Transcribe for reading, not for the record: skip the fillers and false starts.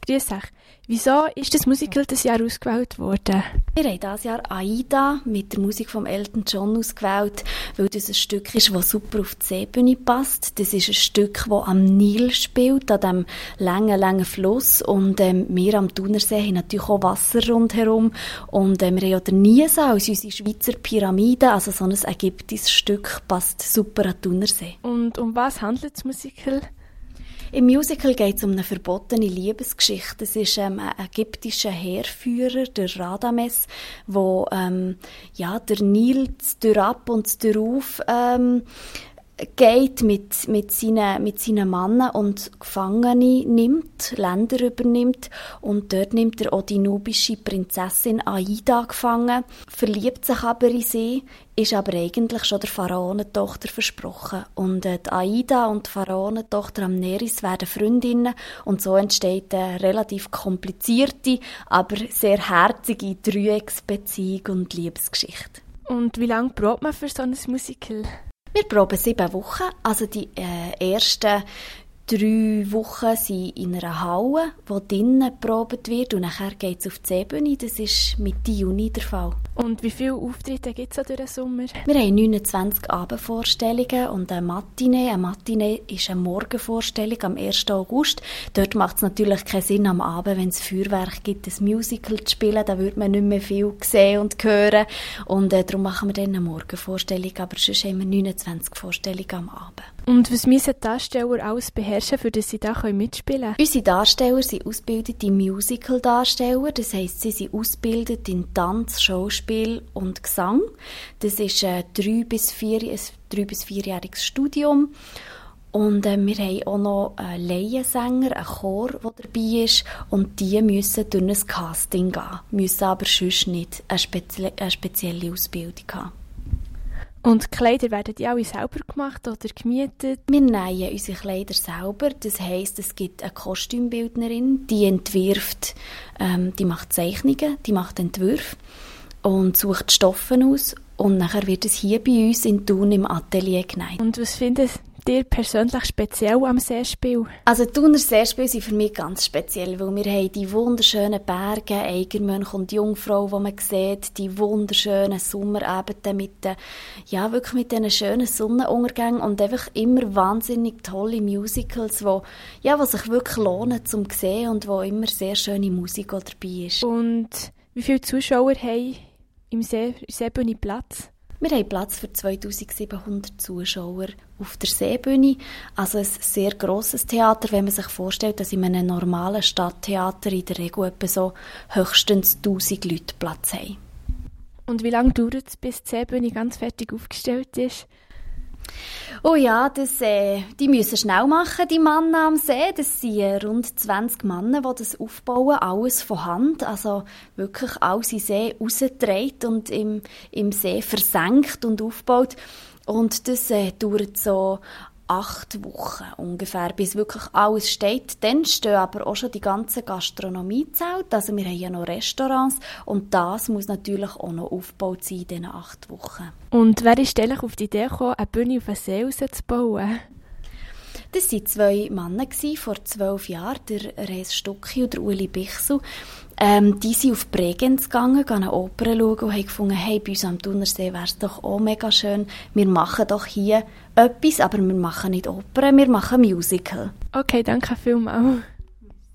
Grüß euch. Wieso ist das Musical dieses Jahr ausgewählt worden? Wir haben dieses Jahr Aida mit der Musik von Elton John ausgewählt, weil das ein Stück ist, das super auf die Seebühne passt. Das ist ein Stück, das am Nil spielt, an diesem langen Fluss. Und wir am Thunersee haben natürlich auch Wasser rundherum. Und wir haben auch den Nisa als unsere Schweizer Pyramide. Also so ein ägyptisches Stück passt super an den Thunersee. Und um was handelt das Musical? Im Musical geht es um eine verbotene Liebesgeschichte. Es ist ein ägyptischer Heerführer, der Radames, wo der Nil ab und auf geht mit seinen Männern und Gefangene nimmt, Länder übernimmt, und dort nimmt er auch die nubische Prinzessin Aida gefangen, verliebt sich aber in sie, ist aber eigentlich schon der Pharaonentochter versprochen. Und die Aida und die Pharaonentochter Amneris werden Freundinnen, und so entsteht eine relativ komplizierte, aber sehr herzige Dreiecksbeziehung und Liebesgeschichte. Und wie lange braucht man für so ein Musical? Wir proben 7 Wochen. Also die ersten 3 Wochen sind in einer Halle, wo drinnen geprobt wird, und nachher geht es auf die Seebühne. Das ist Mitte Juni der Fall. Und wie viele Auftritte gibt es durch den Sommer? Wir haben 29 Abendvorstellungen und eine Matinee. Eine Matinee ist eine Morgenvorstellung am 1. August. Dort macht es natürlich keinen Sinn, am Abend, wenn es Feuerwerk gibt, ein Musical zu spielen. Da würde man nicht mehr viel sehen und hören. Und darum machen wir dann eine Morgenvorstellung. Aber sonst haben wir 29 Vorstellungen am Abend. Und was müssen die Darsteller alles beherrschen, für dass sie da mitspielen können? Unsere Darsteller sind ausgebildete Musical-Darsteller. Das heisst, sie sind ausgebildet in Tanz, Schauspiel und Gesang. Das ist ein 3- bis 4-jähriges Studium. Und wir haben auch noch einen Laiensänger, einen Chor, der dabei ist. Und die müssen durch ein Casting gehen, müssen aber sonst nicht eine spezielle Ausbildung haben. Und die Kleider werden die alle selber gemacht oder gemietet? Wir nähen unsere Kleider selber. Das heisst, es gibt eine Kostümbildnerin, die entwirft, die macht Zeichnungen, die macht Entwürfe und sucht Stoffe aus. Und nachher wird es hier bei uns in Thun im Atelier genäht. Und was findet ihr persönlich speziell am Seespiel? Also die Thuner Seespiele sind für mich ganz speziell, weil wir haben die wunderschönen Berge, Eigermönch und Jungfrau, die man sieht, die wunderschönen Sommerabende mit diesen schönen Sonnenuntergängen und einfach immer wahnsinnig tolle Musicals, die sich wirklich lohnen zum sehen und wo immer sehr schöne Musik dabei ist. Und wie viele Zuschauer haben im Seebühne Platz? Wir haben Platz für 2700 Zuschauer auf der Seebühne. Also ein sehr grosses Theater, wenn man sich vorstellt, dass in einem normalen Stadttheater in der Regel etwa so höchstens 1000 Leute Platz haben. Und wie lange dauert es, bis die Seebühne ganz fertig aufgestellt ist? Oh ja, die müssen schnell machen, die Männer am See. Das sind rund 20 Männer, die das aufbauen, alles von Hand. Also wirklich alles in den See rausgetragen und im See versenkt und aufgebaut. Und das dauert so 8 Wochen ungefähr, bis wirklich alles steht. Dann stehen aber auch schon die ganzen Gastronomiezelte. Also wir haben ja noch Restaurants und das muss natürlich auch noch aufgebaut sein in diesen 8 Wochen. Und wer ist eigentlich auf die Idee gekommen, eine Bühne auf den See rauszubauen? Das waren 2 Männer vor 12 Jahren, der Rees Stucki und der Uli Bichsel. Die sind auf Bregenz gegangen, eine Oper schauen und haben gefunden, hey, bei uns am Thunersee wäre es doch auch mega schön. Wir machen doch hier etwas, aber wir machen nicht Oper, wir machen Musical. Okay, danke vielmals.